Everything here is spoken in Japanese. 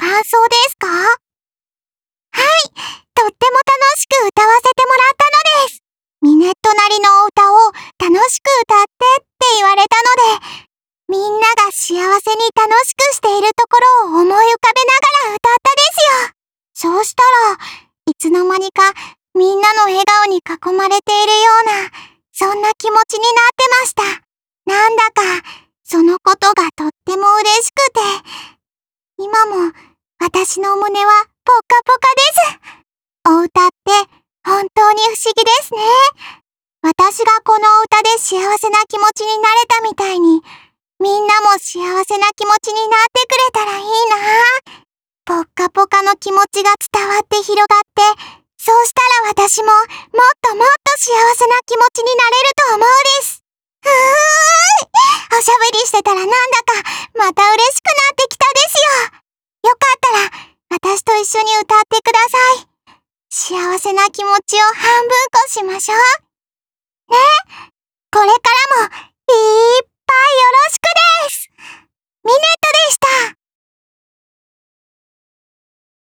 感想ですか？はい、とっても楽しく歌わせてもらったのです。ミネットなりのお歌を楽しく歌ってって言われたので、みんなが幸せに楽しくしているところを思い浮かべながら歌ったですよ。そうしたら、いつの間にかみんなの笑顔に囲まれているような、そんな気持ちになってました。なんだか、そのことがとっても嬉しくて、今も私の胸はポカポカです。お歌って本当に不思議ですね。私がこの歌で幸せな気持ちになれたみたいに、みんなも幸せな気持ちになってくれたらいいな。ぽっかぽかの気持ちが伝わって広がって、そうしたら私ももっともっと幸せな気持ちになれると思うです。おしゃべりしてたらなんだかまた嬉しくなってきたですよ。よかったら私と一緒に歌ってください。幸せな気持ちを半分こしましょう。ね。